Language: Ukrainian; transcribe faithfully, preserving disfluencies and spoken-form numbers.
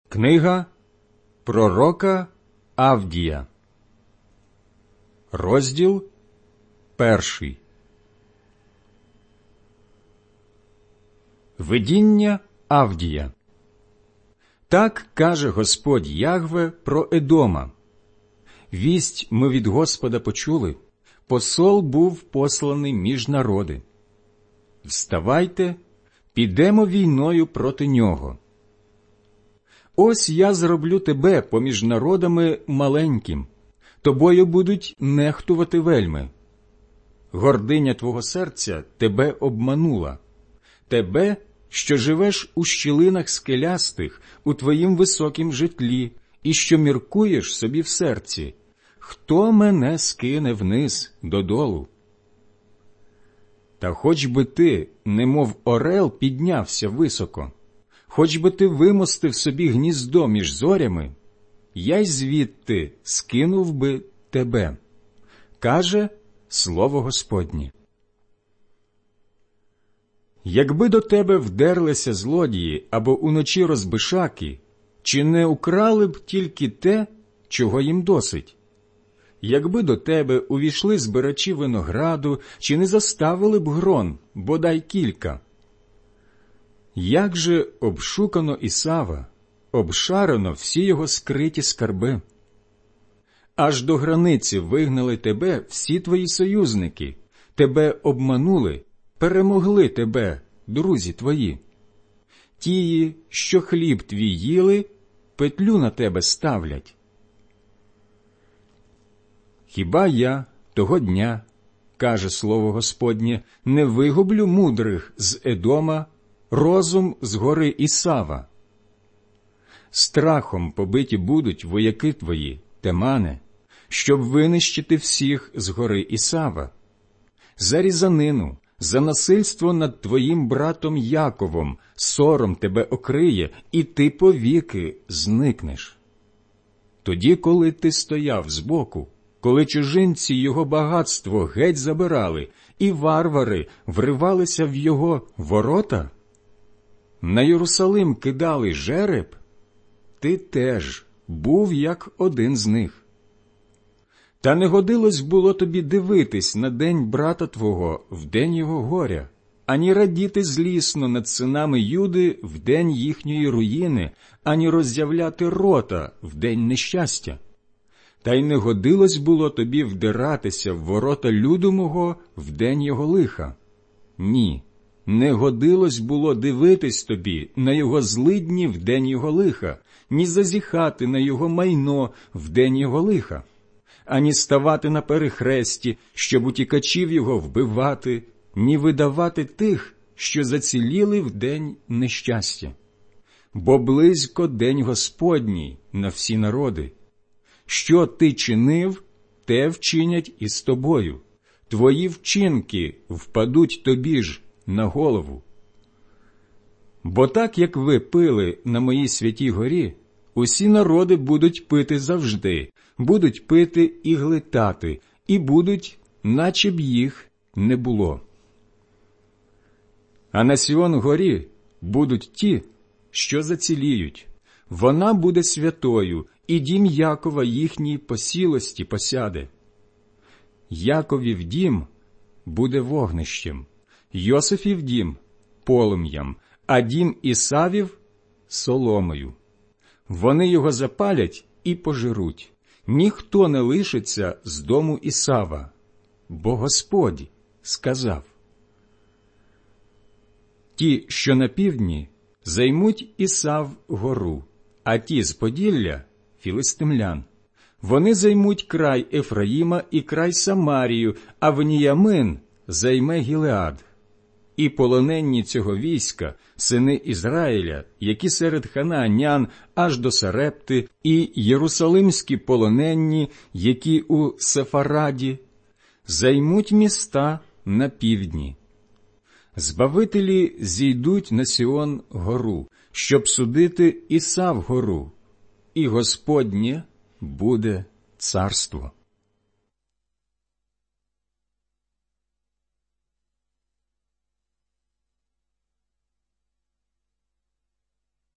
Книга пророка Авдія, розділ перший. Видіння Авдія. Так каже Господь Ягве про Едома. Вість ми від Господа почули, посол був посланий між народи. Вставайте, підемо війною проти нього. Ось я зроблю тебе поміж народами маленьким, тобою будуть нехтувати вельми. Гординя твого серця тебе обманула, тебе, що живеш у щілинах скелястих, у твоїм високім житлі, і що міркуєш собі в серці, хто мене скине вниз додолу? Та хоч би ти, немов орел, піднявся високо, хоч би ти вимостив собі гніздо між зорями, я й звідти скинув би тебе, каже слово Господнє. Якби до тебе вдерлися злодії або уночі розбишаки, чи не украли б тільки те, чого їм досить? Якби до тебе увійшли збирачі винограду, чи не заставили б грон, бодай кілька? Як же обшукано Ісава, обшарено всі його скриті скарби. Аж до границі вигнали тебе всі твої союзники, тебе обманули, перемогли тебе, друзі твої. Тії, що хліб твій їли, петлю на тебе ставлять. Хіба я того дня, каже слово Господнє, не вигублю мудрих з Едома, розум з гори Ісава? Страхом побиті будуть вояки твої, Темане, щоб винищити всіх з гори Ісава. За різанину, за насильство над твоїм братом Яковом сором тебе окриє, і ти повіки зникнеш. Тоді, коли ти стояв збоку, коли чужинці його багатство геть забирали, і варвари вривалися в його ворота, на Єрусалим кидали жереб, ти теж був як один з них. Та не годилось було тобі дивитись на день брата твого в день його горя, ані радіти злісно над синами Юди в день їхньої руїни, ані роззявляти рота в день нещастя. Та й не годилось було тобі вдиратися в ворота люду мого в день його лиха. Ні, не годилось було дивитись тобі на його злидні в день його лиха, ні зазіхати на його майно в день його лиха, ані ставати на перехресті, щоб утікачів його вбивати, ні видавати тих, що заціліли в день нещастя. Бо близько день Господній на всі народи. Що ти чинив, те вчинять і з тобою. Твої вчинки впадуть тобі ж на голову. Бо так, як ви пили на моїй святій горі, усі народи будуть пити завжди, будуть пити і глитати, і будуть, наче б їх не було. А на Сіон горі будуть ті, що заціліють. Вона буде святою, і дім Якова їхній посілості посяде. Яковів дім буде вогнищем, Йосифів дім – полум'ям, а дім Ісавів – соломою. Вони його запалять і пожируть. Ніхто не лишиться з дому Ісава, бо Господь сказав. Ті, що на півдні, займуть Ісав гору, а ті з Поділля – філистимлян. Вони займуть край Ефраїма і край Самарію, а Веніямин займе Гілеад. І полоненні цього війська, сини Ізраїля, які серед ханаанян аж до Сарепти, і єрусалимські полоненні, які у Сефараді, займуть міста на півдні. Збавителі зійдуть на Сіон гору, щоб судити Ісав гору, і Господнє буде царство.